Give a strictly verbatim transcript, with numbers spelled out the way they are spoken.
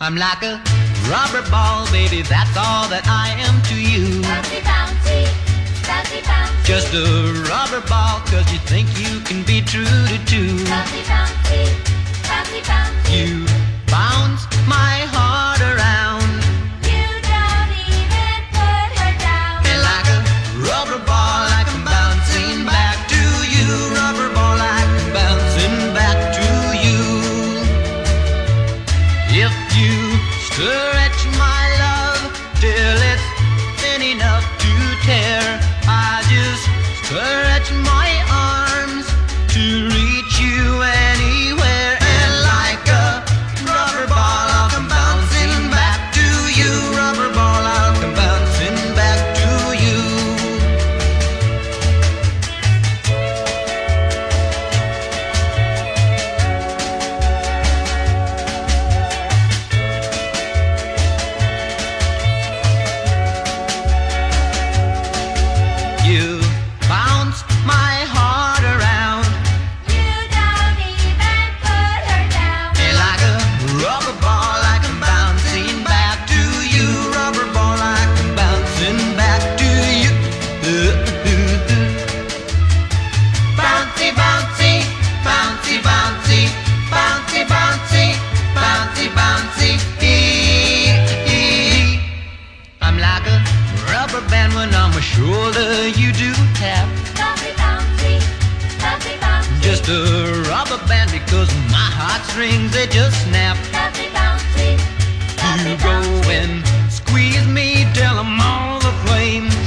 I'm like a rubber ball, baby, that's all that I am to you. Bouncy, bouncy, bouncy, bouncy. Just a rubber ball, cause you think you can be true to two. Bouncy, bouncy, bouncy, bouncy. You bounce my heart around. You don't even put her down. And like a rubber ball, like I'm bouncing back to you. Rubber ball, like I'm bouncing back to you. If you stretch my love till it's thin enough to tear, I just stretch my arms to reach you anywhere. And like a rubber ball, I'll come bouncing back to you. Rubber ball, I'll come bouncing back to you. You bounce my heart around. You don't even put her down. And like a rubber ball, like I'm bouncing back to you. Rubber ball, like I'm bouncing back to you. Bouncy, bouncy, bouncy, bouncy, bouncy, bouncy, bouncy, bouncy. I'm like a rubber band when on my shoulder you do tap. Bouncy, bouncy, bouncy, bouncy. Just a rubber band because my heartstrings they just snap. Bouncy, bouncy, bouncy, You go bouncy. and squeeze me till I'm all aflame.